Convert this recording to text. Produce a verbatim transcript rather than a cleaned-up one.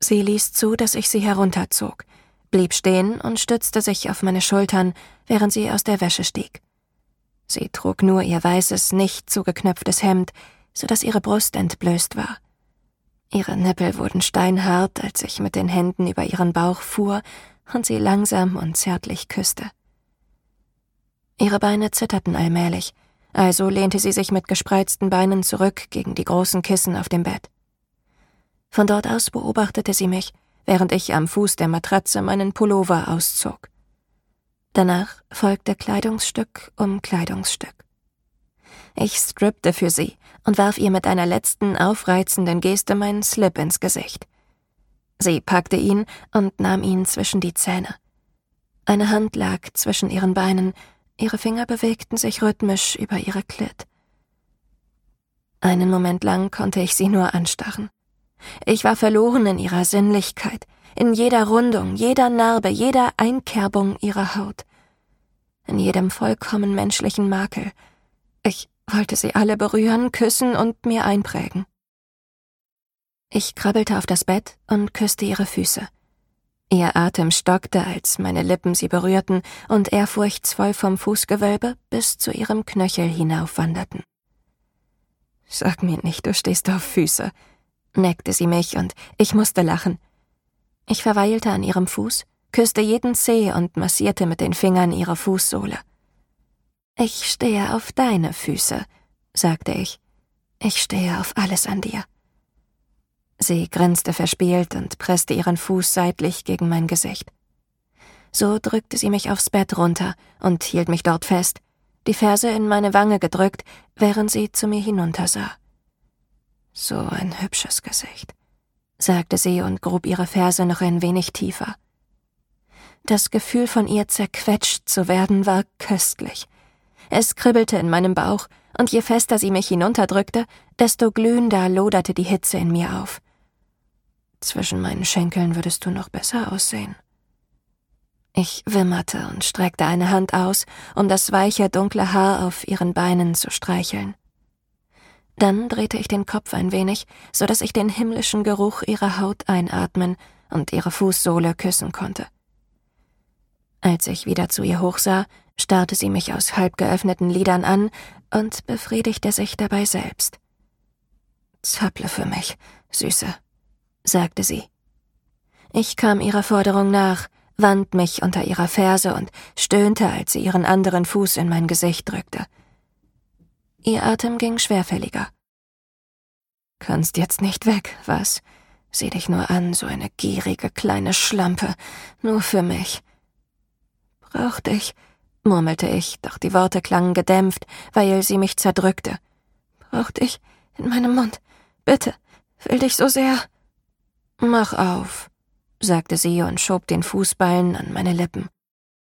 Sie ließ zu, dass ich sie herunterzog, blieb stehen und stützte sich auf meine Schultern, während sie aus der Wäsche stieg. Sie trug nur ihr weißes, nicht zugeknöpftes Hemd, so dass ihre Brust entblößt war. Ihre Nippel wurden steinhart, als ich mit den Händen über ihren Bauch fuhr und sie langsam und zärtlich küsste. Ihre Beine zitterten allmählich, also lehnte sie sich mit gespreizten Beinen zurück gegen die großen Kissen auf dem Bett. Von dort aus beobachtete sie mich, während ich am Fuß der Matratze meinen Pullover auszog. Danach folgte Kleidungsstück um Kleidungsstück. Ich strippte für sie und warf ihr mit einer letzten aufreizenden Geste meinen Slip ins Gesicht. Sie packte ihn und nahm ihn zwischen die Zähne. Eine Hand lag zwischen ihren Beinen, ihre Finger bewegten sich rhythmisch über ihre Klit. Einen Moment lang konnte ich sie nur anstarren. Ich war verloren in ihrer Sinnlichkeit, in jeder Rundung, jeder Narbe, jeder Einkerbung ihrer Haut, in jedem vollkommen menschlichen Makel. Ich wollte sie alle berühren, küssen und mir einprägen. Ich krabbelte auf das Bett und küsste ihre Füße. Ihr Atem stockte, als meine Lippen sie berührten und ehrfurchtsvoll vom Fußgewölbe bis zu ihrem Knöchel hinaufwanderten. »Sag mir nicht, du stehst auf Füße«, neckte sie mich und ich musste lachen. Ich verweilte an ihrem Fuß, küsste jeden Zeh und massierte mit den Fingern ihre Fußsohle. »Ich stehe auf deine Füße«, sagte ich. »Ich stehe auf alles an dir.« Sie grinste verspielt und presste ihren Fuß seitlich gegen mein Gesicht. So drückte sie mich aufs Bett runter und hielt mich dort fest, die Ferse in meine Wange gedrückt, während sie zu mir hinuntersah. »So ein hübsches Gesicht«, sagte sie und grub ihre Ferse noch ein wenig tiefer. Das Gefühl, von ihr zerquetscht zu werden, war köstlich. Es kribbelte in meinem Bauch, und je fester sie mich hinunterdrückte, desto glühender loderte die Hitze in mir auf. »Zwischen meinen Schenkeln würdest du noch besser aussehen.« Ich wimmerte und streckte eine Hand aus, um das weiche, dunkle Haar auf ihren Beinen zu streicheln. Dann drehte ich den Kopf ein wenig, so dass ich den himmlischen Geruch ihrer Haut einatmen und ihre Fußsohle küssen konnte. Als ich wieder zu ihr hochsah, starrte sie mich aus halb geöffneten Lidern an und befriedigte sich dabei selbst. »Zapple für mich, Süße«, sagte sie. Ich kam ihrer Forderung nach, wand mich unter ihrer Ferse und stöhnte, als sie ihren anderen Fuß in mein Gesicht drückte. Ihr Atem ging schwerfälliger. »Kannst jetzt nicht weg, was? Sieh dich nur an, so eine gierige kleine Schlampe, nur für mich.« »Brauch dich«, murmelte ich, doch die Worte klangen gedämpft, weil sie mich zerdrückte. »Brauch dich in meinem Mund, bitte, will dich so sehr.« »Mach auf«, sagte sie und schob den Fußballen an meine Lippen.